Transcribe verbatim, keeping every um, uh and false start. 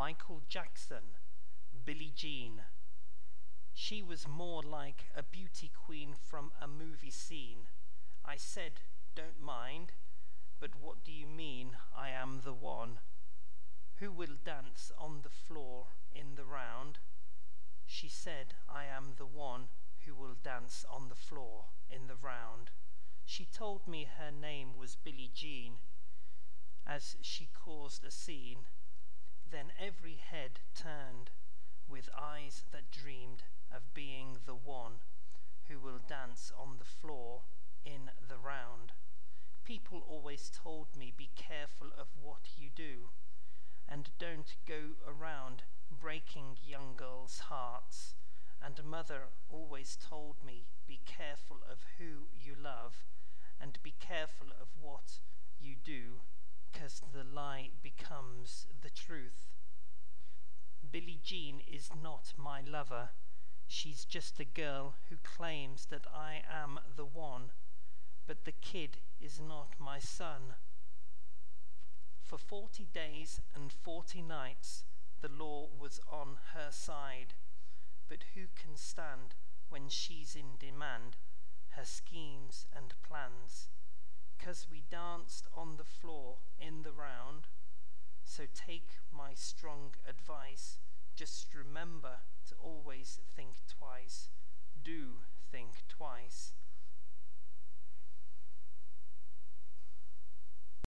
Michael Jackson, Billie Jean. She was more like a beauty queen from a movie scene. I said, don't mind, but what do you mean I am the one? Who will dance on the floor in the round? She said, I am the one who will dance on the floor in the round. She told me her name was Billie Jean, as she caused a scene. Then every head turned, with eyes that dreamed of being the one who will dance on the floor in the round. People always told me, be careful of what you do, and don't go around breaking young girls' hearts. And mother always told me, be careful of who you love, and be careful of what you do, 'cause the lie becomes the truth. Billie Jean is not my lover. She's just a girl who claims that I am the one, but the kid is not my son. For forty days and forty nights the law was on her side, but who can stand when she's in demand, her schemes and plans? 'Cause we danced on the floor in the round. So take my strong advice, just remember to always think twice. Do think twice.